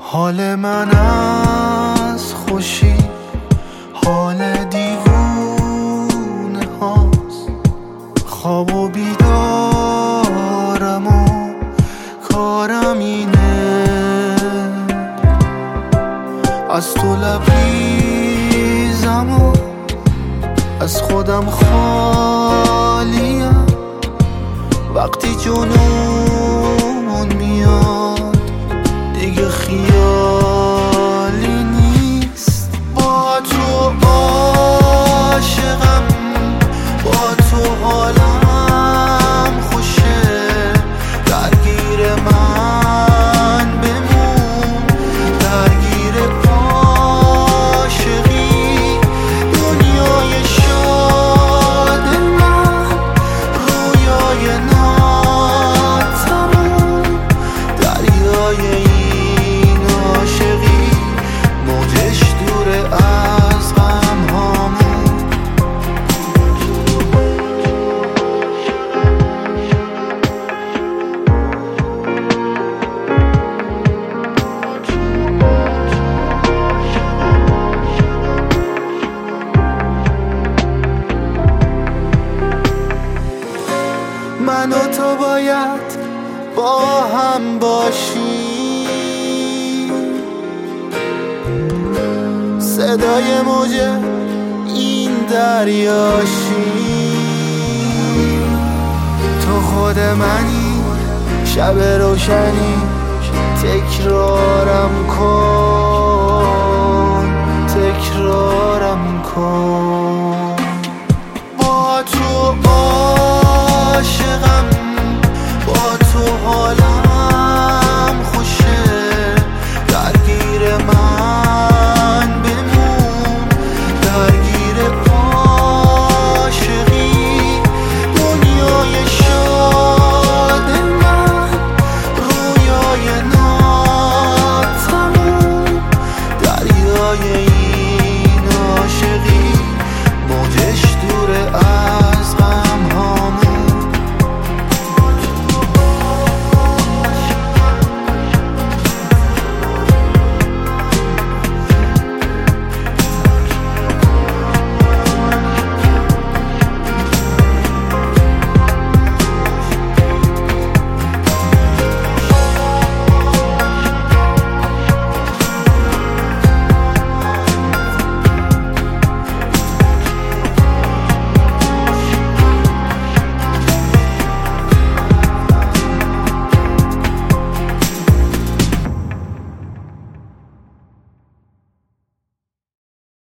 حال من از خوشی حال دیوونه هاست، خواب و بیدارم و کارم اینه، از تو لبریزم و از خودم خالیم. وقتی جنون میاد دیگه خیالی نیست. با تو عاشقم، با تو حالم خوشه، درگیر من بمون، درگیر عاشقی. دنیای شاد من، رویای ناتموم، دریای این عاشقی، موجش دوره از غم هامون. من و تو باید با هم باشیم، صدای موج این دریاشیم. تو خود منی، شب روشنی، تکرارم کن، تکرارم کن.